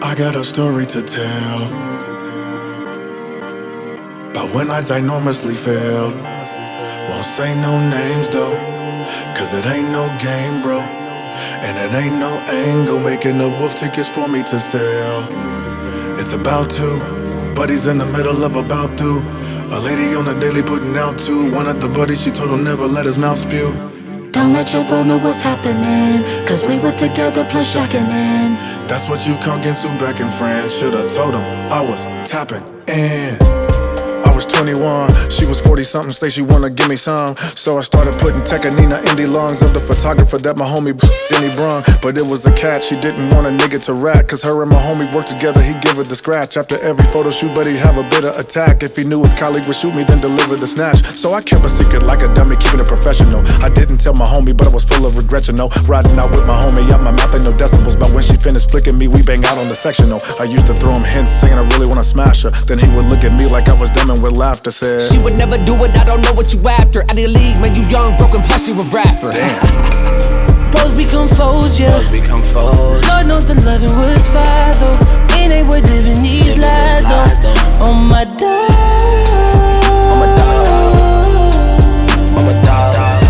I got a story to tell about when I ginormously failed. Won't say no names though, cause it ain't no game, bro. And it ain't no angle making the wolf tickets for me to sell. It's about to, buddies in the middle of about to. A lady on the daily putting out two. One of the buddies, she told him never let his mouth spew. Don't let your bro know what's happening, cause we were together plus shacking in. That's what you call Ginsu back in France. Should've told him I was tapping in. I was 21, she was 40 something, say she wanna give me some. So I started putting Tekanina in the lungs of the photographer that my homie Denny brung. But it was a catch, she didn't want a nigga to rat, cause her and my homie worked together, he'd give her the scratch after every photo shoot, but he'd have a bit of attack. If he knew his colleague would shoot me, then deliver the snatch. So I kept a secret like a dummy, keeping it professional. I didn't tell my homie, but I was full of regret, you know. Riding out with my homie, out my mouth ain't no decibels. But when she finished flicking me, we bang out on the sectional. I used to throw him hints, saying I really wanna smash her. Then he would look at me like I was dumb and with laughter said, she would never do it, I don't know what you after. Out of the league, man, you young, broken, plus you a rapper. damn. Bros become foes, yeah. Bros become foes. Lord knows the loving was fire, though. It ain't worth living these lies, though. On my dog. I'm a dog. I'm a dog.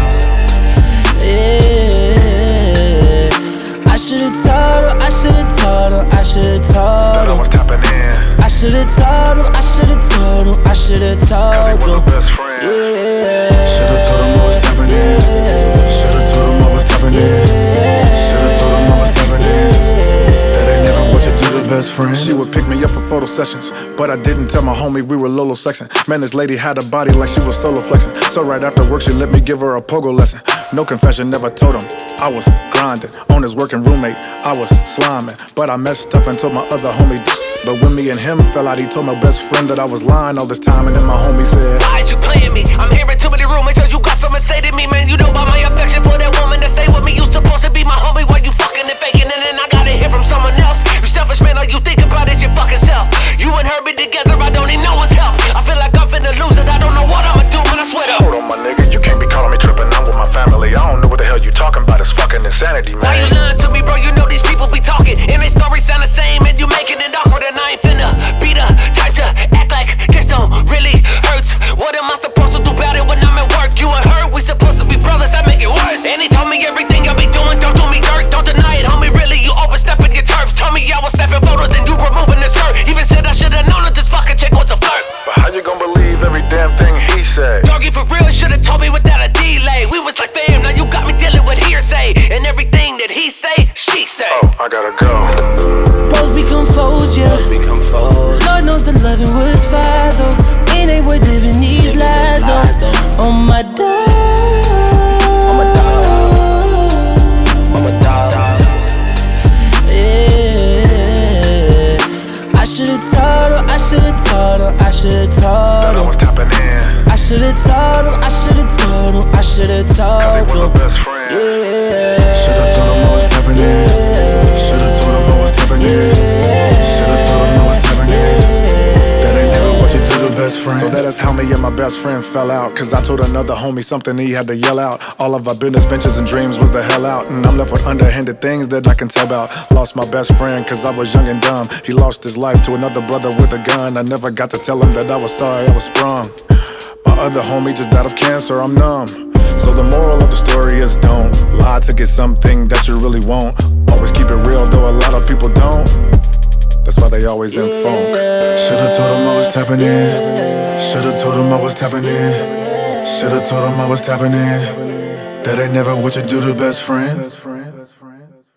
Yeah. I should've told her, I should've told her, I should've told I her. was tapping in. I should've told him, I should've told him, I should've told him. Best friend. Yeah. Should've told him I was tapping in. Should've told him I was tapping in. Should've told him I was tapping in. That ain't never what you do to best friend. She would pick me up for photo sessions, but I didn't tell my homie we were Lolo sexing. Man, this lady had a body like she was solo flexing. So right after work she let me give her a pogo lesson. No confession, never told him I was grinding. On his working roommate, I was sliming. But I messed up and told my other homie. But when me and him fell out, he told my best friend that I was lying all this time. And then my homie said, why is you playing me? I'm hearing too many rumors, yo, you got something to say to me, man. You know about my affection for that woman that stayed with me. You supposed to be my homie while you fucking and faking, and then I gotta hear from someone else. You selfish man, all you think about is your fucking self. You and her be together, I don't need no one's help. I feel like I'm finna lose it, I don't know what I'ma do when I sweat up. hold on my nigga, you can't be calling me tripping. I'm with my family, I don't know what the hell you talking about. It's fucking insanity, man. Why you lying to me, bro? You know these people be talking, and they stories sound the same, and you making it awkward, and I ain't finna be the type to act like this don't really hurt. What am I supposed to do about it when I'm at work? You and her, we supposed to be brothers, that make it worse. And he told me everything I be doing, don't do me dirt. Don't deny it, homie, really, you overstepping your turf. Told me I was snapping photos and you removing the skirt. Even said I should've known that this fucking chick was a flirt. But how you gonna believe every damn thing he said? Doggy, for real, should've told me without a delay. We was like fam, now you got me dealing with hearsay. And everything that he say, she say. Oh, I gotta go. bros become foes, yeah. Become foes. Lord knows the loving was fire, though. It ain't worth living these lies, though. On my dog. I'm a dog. I'm a dog. Yeah. I should've told her, I should've told her, I should've told I was her. tapping in. I should've told him, I should've told him, I should've Cause told they were him. the best friend. Yeah. Should've told him I was tapping in. Should've told him I was tapping in. Should've told him I was tapping in. That ain't never what you do to best friend. So that is how me and my best friend fell out. Cause I told another homie something he had to yell out. All of our business ventures and dreams was the hell out. And I'm left with underhanded things that I can tell about. Lost my best friend cause I was young and dumb. He lost his life to another brother with a gun. I never got to tell him that I was sorry I was sprung. My other homie just died of cancer, I'm numb. So the moral of the story is don't lie to get something that you really won't. Always keep it real, though a lot of people don't. That's why they always in funk. Should've told him I was tapping in. Should've told him I was tapping in. Should've told him I was tapping in. That ain't never what you do to best friend.